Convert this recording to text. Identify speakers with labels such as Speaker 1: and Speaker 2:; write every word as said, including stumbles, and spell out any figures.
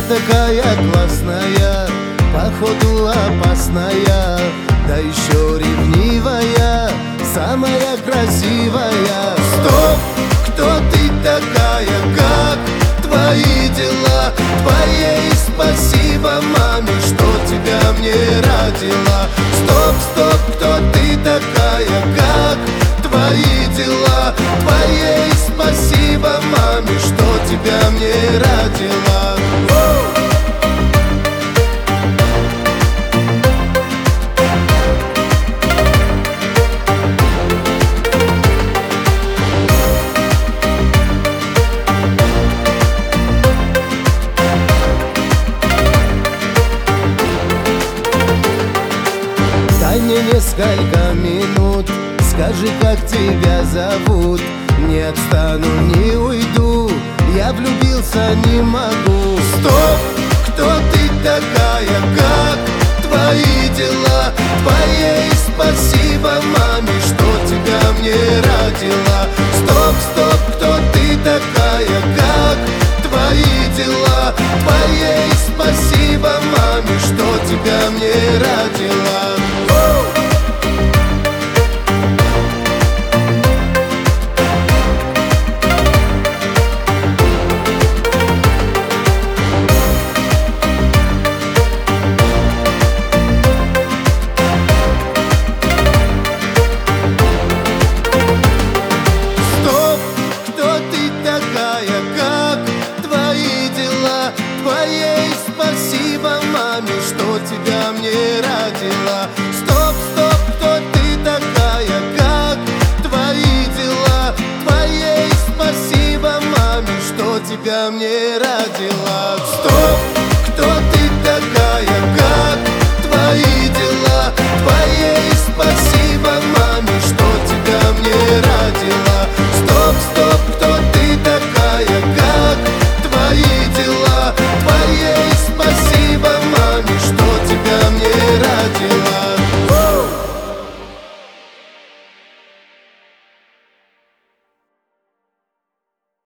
Speaker 1: такая классная, походу опасная, да еще ревнивая, самая красивая. Стоп, кто ты такая, как твои дела? Твоей спасибо маме, что тебя мне родила. Стоп, стоп, кто ты такая, как твои дела? Твоей спасибо маме, что тебя мне родила. Дай мне несколько минут, скажи, как тебя зовут. Не отстану, не уйду, я влюбился, не могу. Стоп, кто ты такая, как твои дела? Твоей спасибо маме, что тебя мне родила. Стоп, стоп, кто ты такая, как твои дела? Твоей спасибо маме, что тебя мне родила. Твоей спасибо маме, что тебя мне родила. Стоп, стоп, кто ты такая, как твои дела? Твоей спасибо маме, что тебя мне родила. Стоп.